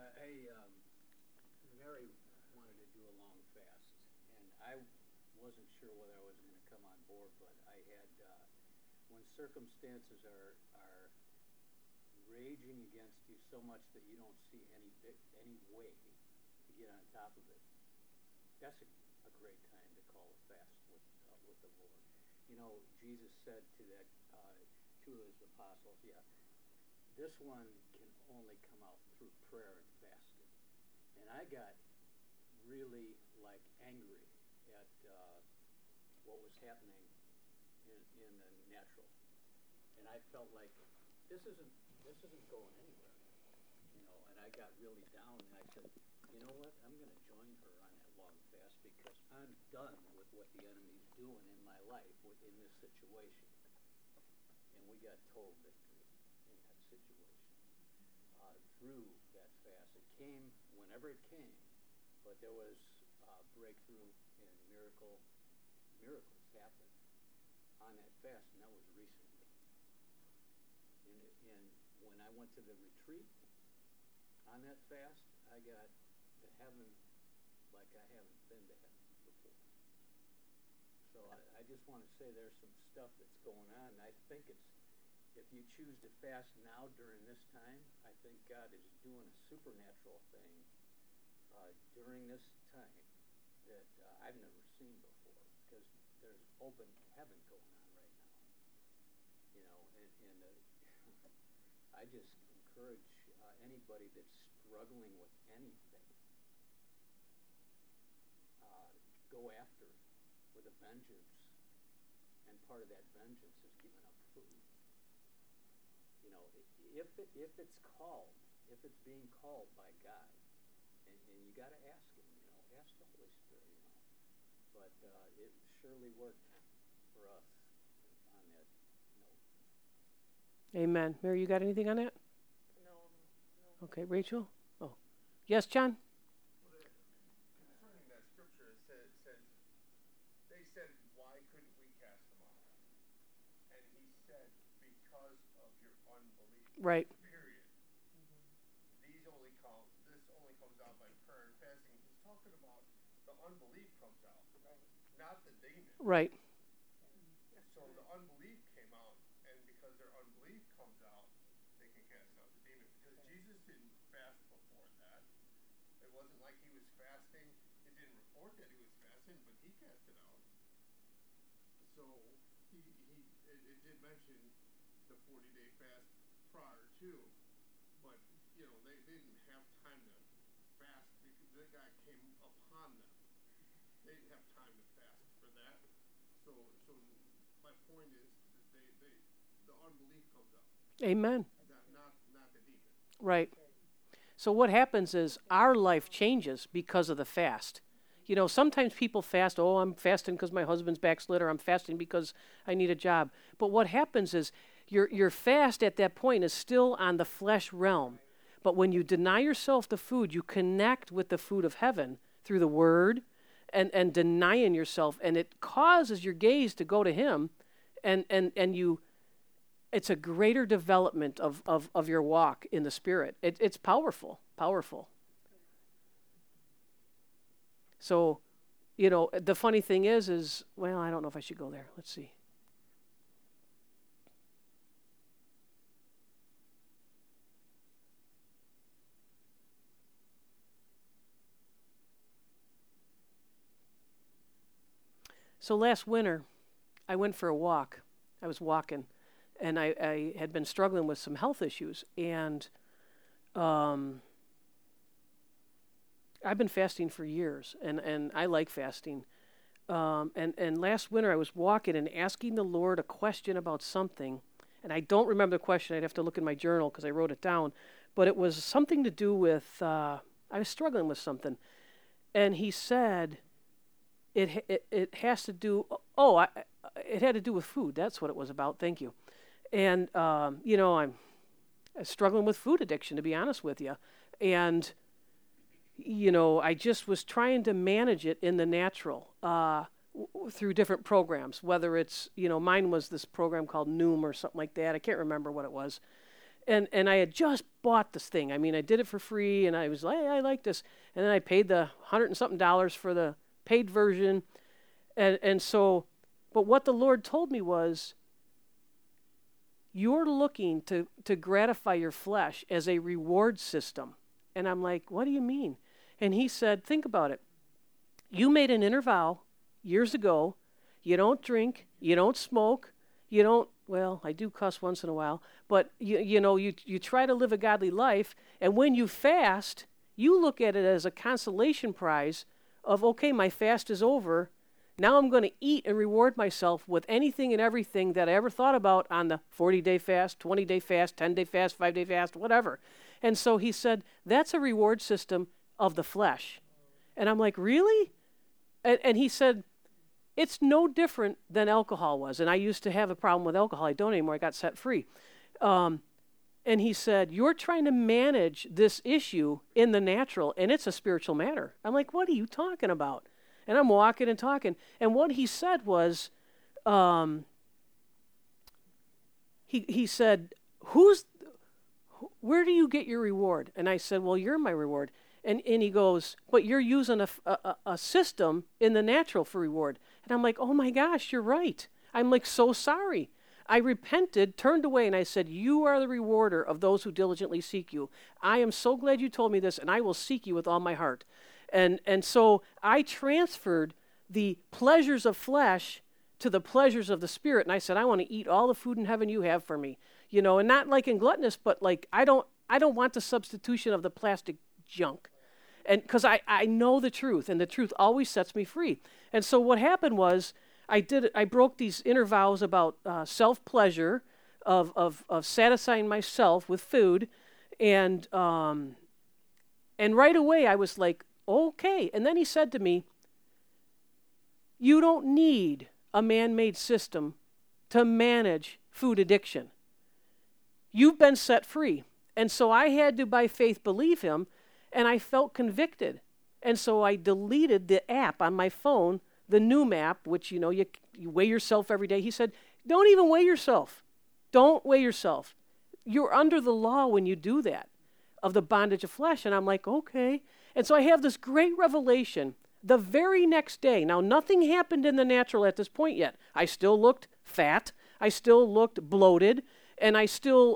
Mary wanted to do a long fast, and I wasn't sure whether I was going to come on board, but I had, when circumstances are raging against you so much that you don't see any way to get on top of it, that's a great time to call a fast with the Lord. Jesus said to that two of his apostles, this one can only come out through prayer and fasting. And I got really angry at what was happening in the natural, and I felt like this isn't going anywhere, And I got really down, and I said, you know what? I'm going to join her on that long fast, because I'm done with what the enemy's doing in my life in this situation. And we got total victory in that situation. Through that fast, it came whenever it came, but there was breakthrough and miracles happened on that fast, and that was recently. And when I went to the retreat on that fast, I got to heaven like I haven't been to heaven before. So I just want to say there's some stuff that's going on. I think it's, if you choose to fast now during this time, I think God is doing a supernatural thing during this time that I've never seen before, because there's open heaven going on right now. You know, and I just encourage anybody that's struggling with anything, go after it with a vengeance, and part of that vengeance is giving up food. You know, if it's called, if it's being called by God, and you got to ask Him, you know, ask the Holy Spirit, you know. But it surely worked for us on that note. Amen. Mary, you got anything on that? No. Okay, Rachel? Oh. Yes, John? Concerning that scripture, it says, they said, why couldn't we cast them out? And he said, because of your unbelief. Right. Period. This only comes out by prayer and fasting. He's talking about the unbelief comes out, not the demon. Right. So the unbelief came out, and because their unbelief comes out, they can cast out the demon. Because Jesus didn't fast before that. It wasn't like he was fasting. It didn't report that he was fasting, but he cast it out. So it did mention the 40-day fast prior to, but you know they didn't have time to fast because the guy came upon them. They didn't have time to fast for that. So my point is that the unbelief comes out. Amen. Not the demon. Right. So what happens is our life changes because of the fast. You know, sometimes people fast, oh, I'm fasting because my husband's backslid, or I'm fasting because I need a job. But what happens is your fast at that point is still on the flesh realm. But when you deny yourself the food, you connect with the food of heaven through the word and denying yourself. And it causes your gaze to go to him, and you, it's a greater development of your walk in the Spirit. It's powerful. So, you know, the funny thing is, well, I don't know if I should go there. Let's see. So last winter, I went for a walk. I was walking, and I had been struggling with some health issues, and I've been fasting for years, and I like fasting. And last winter I was walking and asking the Lord a question about something, and I don't remember the question. I'd have to look in my journal because I wrote it down. But it was something to do with, I was struggling with something. And he said, it has to do, it had to do with food. That's what it was about. Thank you. And, you know, I'm struggling with food addiction, to be honest with you. And you know, I just was trying to manage it in the natural through different programs, whether it's, you know, mine was this program called Noom or something like that. I can't remember what it was. And I had just bought this thing. I mean, I did it for free, and I was like, hey, I like this. And then I paid the $100 and something for the paid version. And so, but what the Lord told me was, you're looking to gratify your flesh as a reward system. And I'm like, what do you mean? And he said, think about it. You made an inner vow years ago. You don't drink. You don't smoke. You don't, well, I do cuss once in a while. But, you try to live a godly life. And when you fast, you look at it as a consolation prize of, okay, my fast is over. Now I'm going to eat and reward myself with anything and everything that I ever thought about on the 40-day fast, 20-day fast, 10-day fast, 5-day fast, whatever. And so he said, that's a reward system of the flesh. And I'm like, really? And he said, it's no different than alcohol was. And I used to have a problem with alcohol. I don't anymore. I got set free. And he said, you're trying to manage this issue in the natural, and it's a spiritual matter. I'm like, what are you talking about? And I'm walking and talking. And what he said was, he said, where do you get your reward? And I said, well, you're my reward. And he goes, but you're using a system in the natural for reward. And I'm like, oh my gosh, you're right. I'm like so sorry. I repented, turned away, and I said, you are the rewarder of those who diligently seek you. I am so glad you told me this, and I will seek you with all my heart. And so I transferred the pleasures of flesh to the pleasures of the spirit. And I said, I want to eat all the food in heaven you have for me. You know, and not like in gluttonous, but like I don't want the substitution of the plastic junk. And because I know the truth, and the truth always sets me free. And so what happened was I broke these inner vows about self-pleasure, of satisfying myself with food, and right away I was like, okay. And then he said to me, you don't need a man-made system to manage food addiction. You've been set free. And so I had to, by faith, believe him, and I felt convicted. And so I deleted the app on my phone, the Noom app, which, you know, you weigh yourself every day. He said, don't even weigh yourself. Don't weigh yourself. You're under the law when you do that, of the bondage of flesh. And I'm like, okay. And so I have this great revelation the very next day. Now, nothing happened in the natural at this point yet. I still looked fat. I still looked bloated. And I still,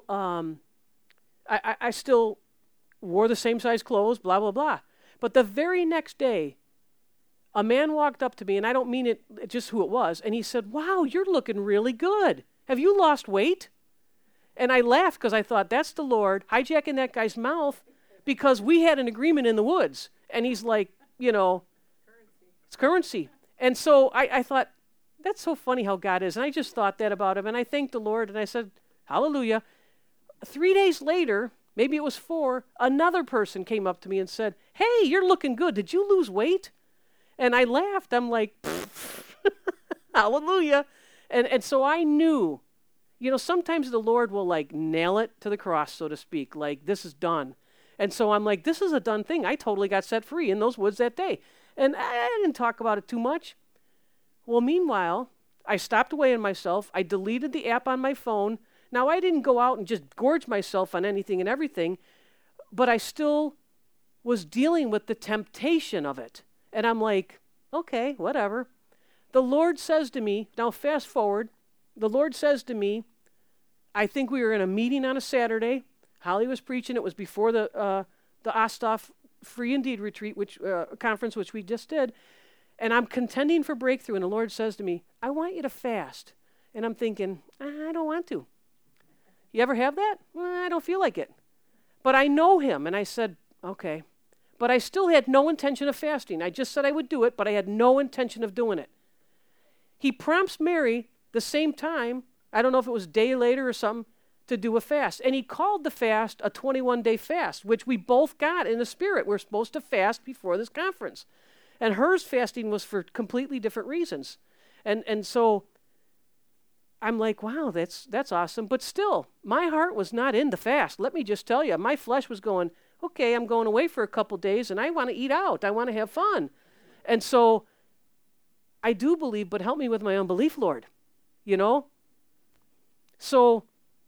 I still wore the same size clothes, blah, blah, blah. But the very next day, a man walked up to me, and I don't mean it just who it was, and he said, wow, you're looking really good. Have you lost weight? And I laughed because I thought, that's the Lord hijacking that guy's mouth, because we had an agreement in the woods. And he's like, you know, it's currency. And so I thought, that's so funny how God is. And I just thought that about him, and I thanked the Lord, and I said, hallelujah. 3 days later, maybe it was 4, another person came up to me and said, hey, you're looking good. Did you lose weight? And I laughed. I'm like, hallelujah. And so I knew, you know, sometimes the Lord will like nail it to the cross, so to speak, like this is done. And so I'm like, this is a done thing. I totally got set free in those woods that day. And I didn't talk about it too much. Well, meanwhile, I stopped weighing myself. I deleted the app on my phone. Now, I didn't go out and just gorge myself on anything and everything, but I still was dealing with the temptation of it. And I'm like, okay, whatever. The Lord says to me, now fast forward, the Lord says to me, I think we were in a meeting on a Saturday. Holly was preaching. It was before the Osthoff Free Indeed retreat, conference, which we just did. And I'm contending for breakthrough. And the Lord says to me, I want you to fast. And I'm thinking, I don't want to. You ever have that? I don't feel like it. But I know him. And I said, okay. But I still had no intention of fasting. I just said I would do it, but I had no intention of doing it. He prompts Mary the same time, I don't know if it was a day later or something, to do a fast. And he called the fast a 21-day fast, which we both got in the spirit. We're supposed to fast before this conference. And hers fasting was for completely different reasons. And so I'm like, wow, that's awesome. But still, my heart was not in the fast. Let me just tell you, my flesh was going, okay, I'm going away for a couple days, and I want to eat out. I want to have fun. And so I do believe, but help me with my unbelief, Lord. You know? So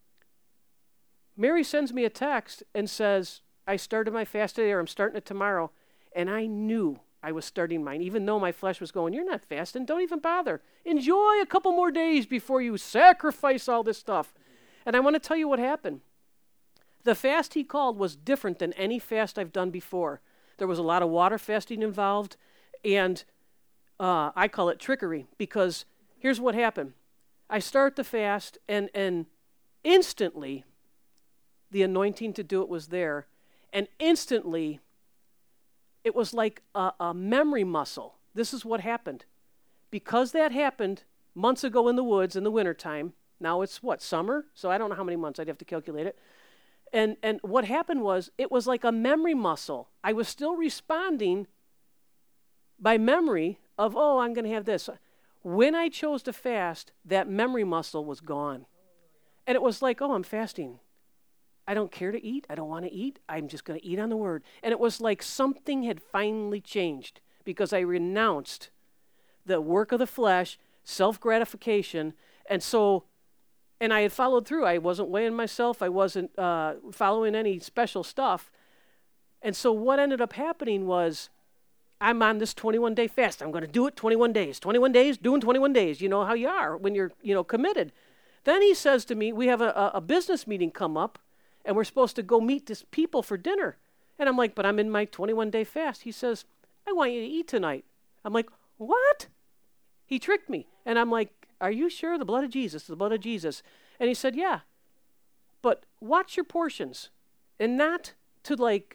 Mary sends me a text and says, I started my fast today, or I'm starting it tomorrow. And I knew I was starting mine, even though my flesh was going, you're not fasting, don't even bother. Enjoy a couple more days before you sacrifice all this stuff. And I want to tell you what happened. The fast he called was different than any fast I've done before. There was a lot of water fasting involved, and I call it trickery, because here's what happened. I start the fast, and instantly the anointing to do it was there, and instantly it was like a memory muscle. This is what happened. Because that happened months ago in the woods in the wintertime, now it's summer? So I don't know how many months, I'd have to calculate it. And what happened was, it was like a memory muscle. I was still responding by memory of, oh, I'm going to have this. When I chose to fast, that memory muscle was gone. And it was like, oh, I'm fasting. I don't care to eat. I don't want to eat. I'm just going to eat on the word. And it was like something had finally changed, because I renounced the work of the flesh, self-gratification. And so And I had followed through. I wasn't weighing myself. I wasn't following any special stuff. And so what ended up happening was I'm on this 21-day fast. I'm going to do it 21 days. 21 days, doing 21 days. You know how you are when you're, committed. Then he says to me, we have a business meeting come up, and we're supposed to go meet this people for dinner. And I'm like, but I'm in my 21-day fast. He says, I want you to eat tonight. I'm like, what? He tricked me. And I'm like, are you sure? The blood of Jesus, the blood of Jesus. And he said, yeah. But watch your portions. And not to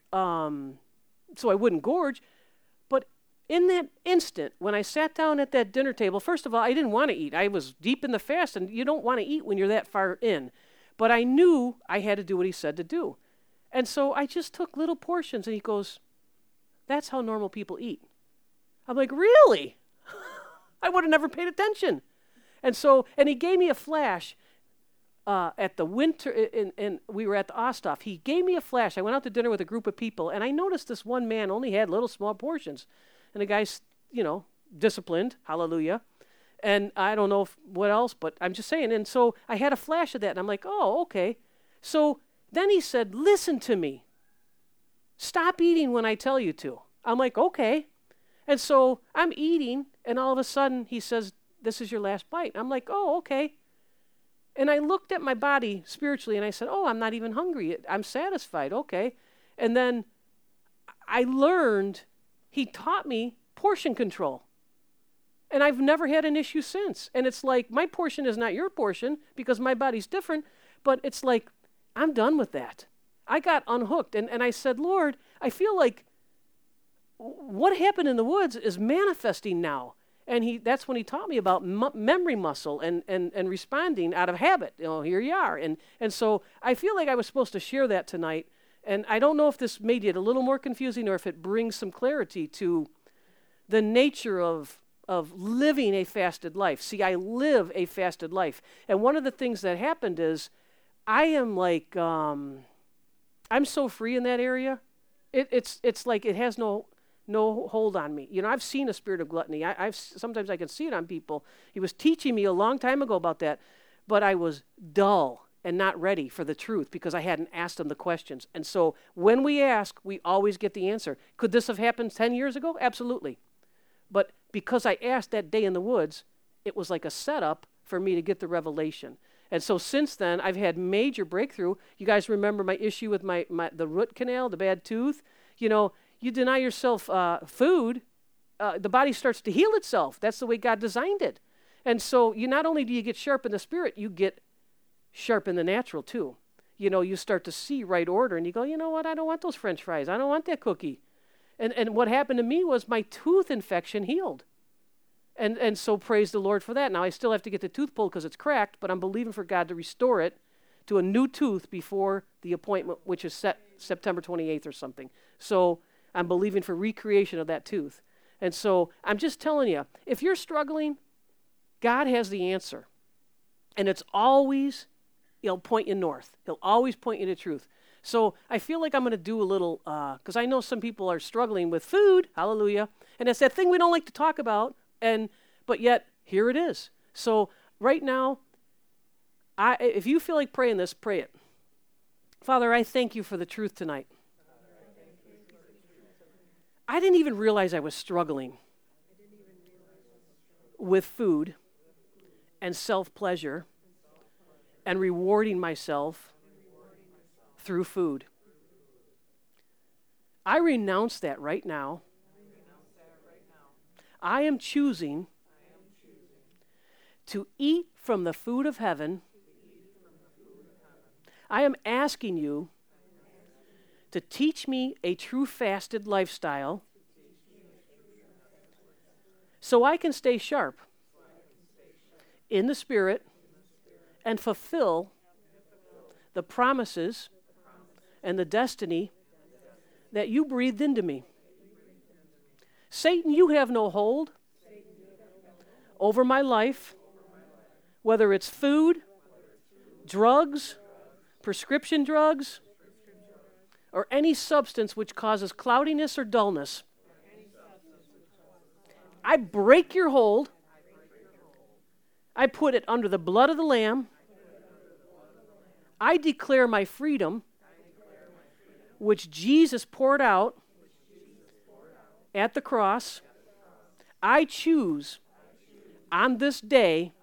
so I wouldn't gorge. But in that instant, when I sat down at that dinner table, first of all, I didn't want to eat. I was deep in the fast, and you don't want to eat when you're that far in. But I knew I had to do what he said to do. And so I just took little portions, and he goes, that's how normal people eat. I'm like, really? I would have never paid attention. And he gave me a flash at the winter, and we were at the Osthoff. He gave me a flash. I went out to dinner with a group of people, and I noticed this one man only had little small portions. And the guy's, disciplined, hallelujah. And I don't know what else, but I'm just saying. And so I had a flash of that, and I'm like, oh, okay. So then he said, listen to me. Stop eating when I tell you to. I'm like, okay. And so I'm eating, and all of a sudden he says, this is your last bite. I'm like, oh, okay. And I looked at my body spiritually, and I said, oh, I'm not even hungry. I'm satisfied. Okay. And then I learned, he taught me portion control. And I've never had an issue since. And it's like, my portion is not your portion because my body's different, but it's like, I'm done with that. I got unhooked. And I said, Lord, I feel like what happened in the woods is manifesting now. And that's when he taught me about memory muscle and responding out of habit. Here you are. And so I feel like I was supposed to share that tonight. And I don't know if this made it a little more confusing or if it brings some clarity to the nature of living a fasted life. See, I live a fasted life. And one of the things that happened is I am like, I'm so free in that area. It's like it has no hold on me. I've seen a spirit of gluttony. Sometimes I can see it on people. He was teaching me a long time ago about that, but I was dull and not ready for the truth because I hadn't asked him the questions. And so when we ask, we always get the answer. Could this have happened 10 years ago? Absolutely. But because I asked that day in the woods, it was like a setup for me to get the revelation. And so since then, I've had major breakthrough. You guys remember my issue with the root canal, the bad tooth? You deny yourself food, the body starts to heal itself. That's the way God designed it. And so not only do you get sharp in the spirit, you get sharp in the natural too. You start to see right order, and you go, you know what? I don't want those French fries. I don't want that cookie. And what happened to me was my tooth infection healed. And so praise the Lord for that. Now I still have to get the tooth pulled because it's cracked, but I'm believing for God to restore it to a new tooth before the appointment, which is set September 28th or something. So I'm believing for recreation of that tooth. And so I'm just telling you, if you're struggling, God has the answer. And it's always, he'll point you north. He'll always point you to truth. So I feel like I'm going to do a little, because I know some people are struggling with food, hallelujah, and it's that thing we don't like to talk about, but yet here it is. So right now, if you feel like praying this, pray it. Father, I thank you for the truth tonight. I didn't even realize I was struggling with food and self-pleasure and rewarding myself through food. I renounce that right now. I am choosing to eat from the food of heaven. I am asking you to teach me a true fasted lifestyle so I can stay sharp in the Spirit and fulfill the promises and the destiny that you breathed into me. Satan, you have no hold over my life, whether it's food, drugs, prescription drugs, or any substance which causes cloudiness or dullness. I break your hold. I put it under the blood of the Lamb, I declare my freedom, which Jesus poured out at the cross. I choose on this day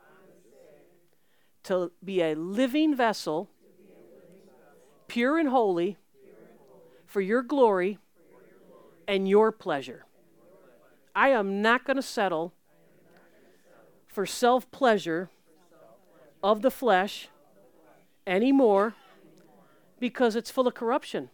to be a living vessel, pure and holy, for your glory and your pleasure. I am not going to settle for self-pleasure of the flesh anymore because it's full of corruption.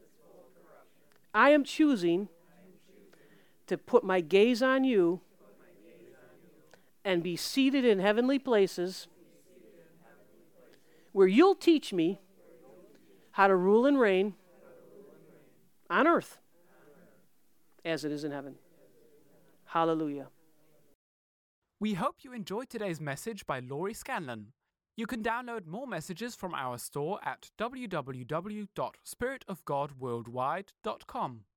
I am choosing to put my gaze on you and be seated in heavenly places where you'll teach me how to rule and reign on earth as it is in heaven. Hallelujah. We hope you enjoyed today's message by Laurie Scanlon. You can download more messages from our store at www.spiritofgodworldwide.com.